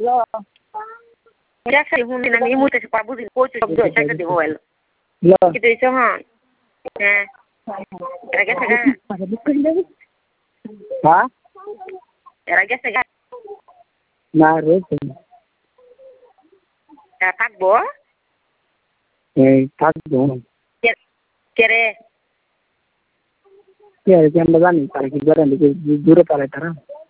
দেখছি হুনি না এই মুহূর্তে পা বুঝিনি কোচ শব্দ এসে দি মোবাইল কি দিছো হ্যাঁ হ্যাঁ এরা গেছে গা হ্যাঁ এরা গেছে গা না রয়েছে থাকবো এই থাকবো কে রে কে আমরা জানি তারা কি করেন দূরে পারে তারা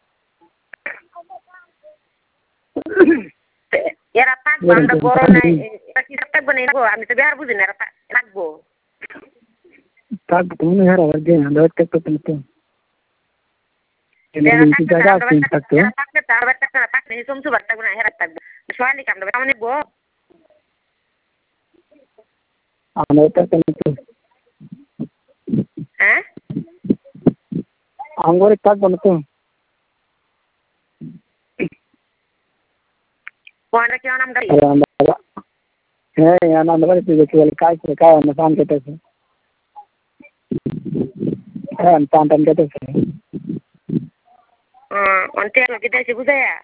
এরা থাকবো আমরা বড় নাই এরা কি থাকবো না আমি তো বিহার বুঝি না এরা থাকবো থাকবো মনে হয় আবার যে আমরা থাকতে তো আঙ্গুরে থাকবো না তো হ্যাঁ আনন্দ বাড়িতে দেখি বলে কাজ আমরা পান কেটেছে হ্যাঁ টান টান কেটেছে বুঝাইয়া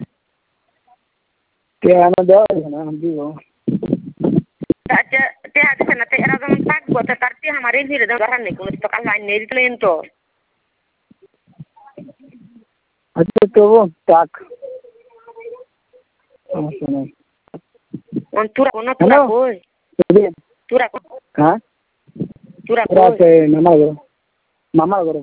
কে আমার দেওয়া না আমি দিব এরা যেমন থাকবো তার আমার এই ধীরে ধরার নেই কোনো তো কাল লাইন নেই দিলেন তো আচ্ছা তবু থাক সমস্যা নেই তুরা কোন তুরা কই তুরা হ্যাঁ তুরা কই মামা করো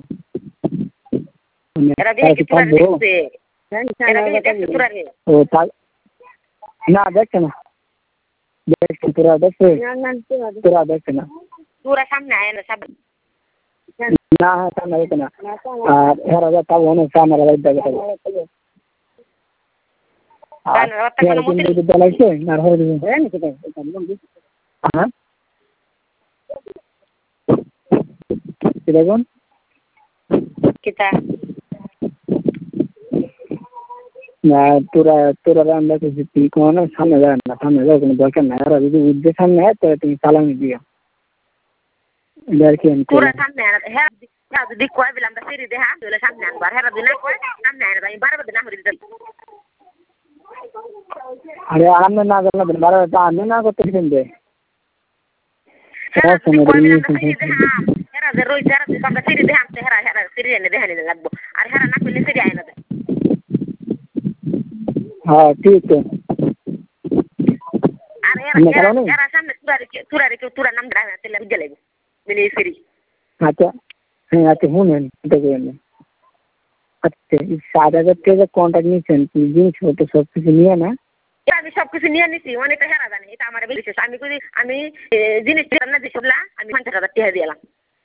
এরা দেখে তুরা দেখছে এরা দেখছে তুরা রে ও তাই না দেখছে না দেখছে তুরা দেখছে তুরা দেখছে না তুরা সামনে আয় না সামনে না হ্যাঁ সামনে দেখছে না আর এরা যা তাও অনেক সামনে দেখে লাগছে আর হয়ে যাবে হ্যাঁ কি দেখুন কিতা না তোরা আমরা কিছু তুই কোনো সামনে যায় না সামনে যাও কোনো দরকার নাই আর যদি উদ্দেশ্য সামনে হয় তাহলে তুমি সালামি দিও আর কি পুরা সামনে হ্যাঁ যদি কয় বলে আমরা সিঁড়ি দিয়ে হাত ধরে সামনে আনবার হ্যাঁ দিলে কয় সামনে আনবা আমি বারবার দিন আমার দিতে আরে আমি না জানলে বারবার আমি না করতে দে হেরা যে রই যারা আমরা সিঁড়ি দিয়ে হাঁটতে হেরা সিঁড়ি এনে দেখানি লাগবো আর হেরা না করলে সিঁড়ি আয় না দেয় হ্যাঁ ঠিক আর এরা সামনে তুরা নাম দেয় না তাহলে আমি গেলে মিলে সিঁড়ি আচ্ছা হ্যাঁ আচ্ছা শুনেন এটা করেন আচ্ছা 7,000 টাকা কন্ট্রাক্ট নিচ্ছেন জিনিসপত্র সব কিছু নিয়ে না আমি সবকিছু নিয়ে নিছি অনেকটা হেরা জানি এটা আমার বিশেষ আমি জিনিস দিলাম না যেসবলা আমি 50,000 টাকা দিলাম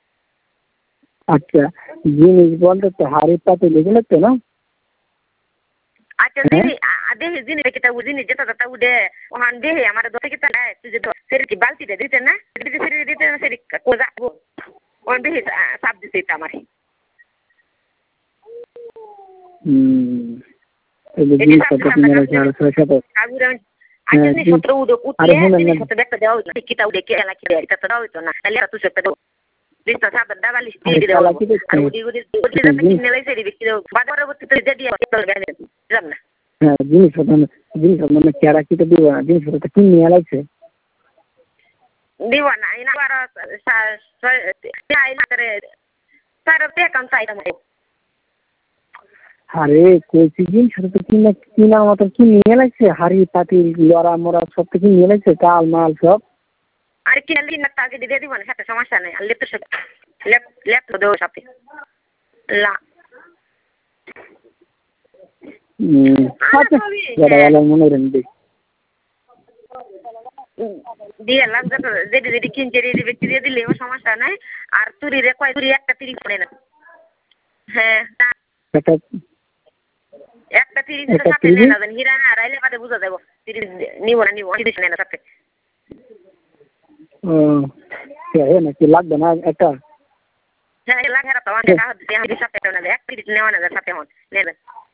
আচ্ছা জিনিস বলতে তো হাড়ি পাতে লেগে তো না আচ্ছা দেহি জিনিস কিটা জিনিস যেটা উঠে ওখান দেহি আমার দোষে কিটা তুই যে সেরি কি বালতিটা দিতে না সেরি দিতে না সেরি কোজা ওখান দেহি সাপ দিতে এটা আমার জিনিসপত্র উঠলে জিনিসপত্র দেখতে দেওয়া হইতো কিটা উঠে কে এলা কে এটা তো দেওয়া হইতো না তাহলে তুই একটা লিস্ট সাদা ডাবা লিস্ট দিয়ে দেওয়া আর উদি কিনে লাইছে বিক্রি বাজারে বলতে দিয়ে দিয়ে দিলাম না হ্যাঁ জিনিসপত্র মানে কেরা কিটা দিব না জিনিসপত্র কিনে নিয়ে লাগছে দিব না ইনা আর সারা কাম চাইতাম আরে কইছি জিনিসপত্র কিনা মতো কি নিয়ে লাগছে হাড়ি পাতিল লড়া মরা সব কিছু নিয়ে লাগছে কাল মাল সব আর কিনলে না টাকা দিয়ে দিব না সাথে সমস্যা নাই আর লেপ তো দেও সাথে লা ভালো মনে রেন দিয়ে লাগবে তো যেটি কিনছে ব্যক্তি দিয়ে দিলে সমস্যা নাই আর তুরি রে কয় তুরি একটা 30 পড়ে না হ্যাঁ একটা 30 সাথে নেই না হীরা না রাইলে বাদে বুঝা দেব 30 নিব না 30 নেই না সাথে নাকি লাগবে না একটা হ্যাঁ লাগে তো অনেক টাকা দিতে আমি সাথে না 30 নেওয়া না সাথে হন নেবেন